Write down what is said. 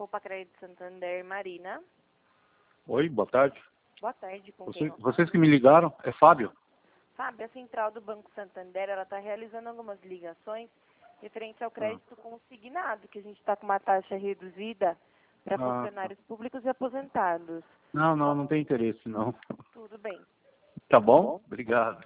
Copa Crédito Santander, Marina. Oi, boa tarde. Boa tarde, com quem eu falo? Vocês que me ligaram, é Fábio? Fábio, a central do Banco Santander, ela está realizando algumas ligações referente ao crédito consignado, que a gente está com uma taxa reduzida para funcionários públicos e aposentados. Não tem interesse, não. Tudo bem. Tá bom? Obrigado.